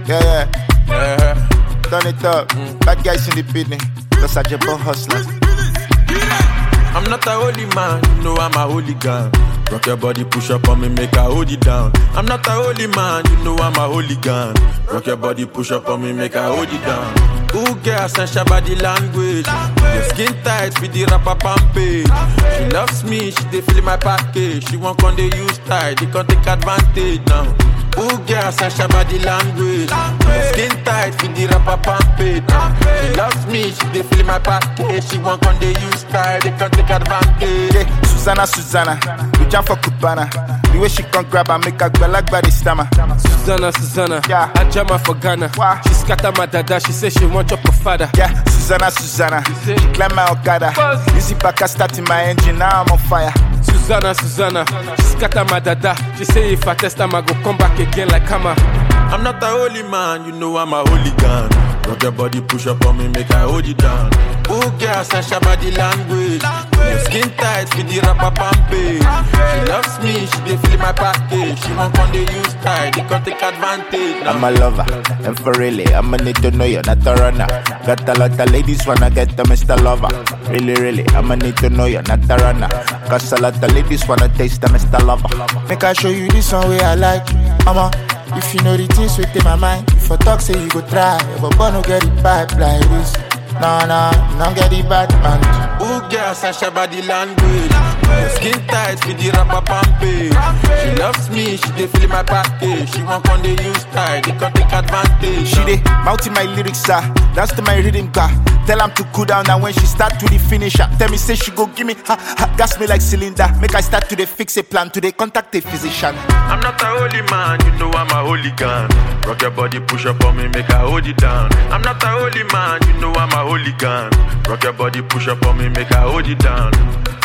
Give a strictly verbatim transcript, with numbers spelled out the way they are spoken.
Yeah, yeah. Yeah. Turn it up. Mm. Bad guys in the building. Los Ajabo hustlers. I'm not a holy man, you know I'm a hooligan. Rock your body, push up on me, make I hold it down. I'm not a holy man, you know I'm a hooligan. Rock your body, push up on me, make I hold it down. Who cares, and body language? Your skin tight, with the rapper pampage. She loves me, she dey feel my package. She won't come, they use tight, they can't take advantage now. Who cares, and body language? Your skin tight, with the rapper pampage. She loves me, she dey feel my package. She won't come, they use tight, they can't take advantage. Yeah, Susanna, Susanna, we jump for Cubana. The way she can grab and make her girl like body stammer. Susanna, Susanna, yeah. I jam her for Ghana. Wow. She scatter my dada, she say she want your father. Yeah, Susanna, Susanna, she climb my Okada. Easy back, I starting my engine, now I'm on fire. Susanna, Susanna, she scatter my dada. She say if I test time, I go come back again like hammer. I'm not a holy man, you know I'm a hooligan. Rock your body, push up on me, make I hold you down. Who cares, and body language? Your skin tight, with the rapper pampage. She loves me, she dey feel my package. She won't come, they use tight, they can't take advantage now. I'm a lover, and for really, I'ma need to know you're not a runner. Got a lot of ladies wanna get the Mister Lover. Really, really, I'ma need to know you're not a runner. Cause a lot of ladies wanna taste the Mister Lover. Make I show you this one way I like. I'ma, if you know the things within my mind. If I talk, say you go try, but boy no get it pipe like this. Nah, nah, don't get it bad, man. Who cares, and body language? Your skin tight, with the rapper pampage. She loves me, she dey feel my package. She won't come, they use tight, they can't take advantage. She dey mounting my lyrics, ah. That's to my rhythm car. Tell am to cool down, and when she start to the finisher, tell me say she go give me ha, ha, gas me like cylinder. Make I start to the fix a plan, to the contact a physician. I'm not a holy man, you know I'm a hooligan. Rock your body, push up on me, make I hold it down. I'm not a holy man, you know I'm a hooligan. Rock your body, push up on me, make I hold it down.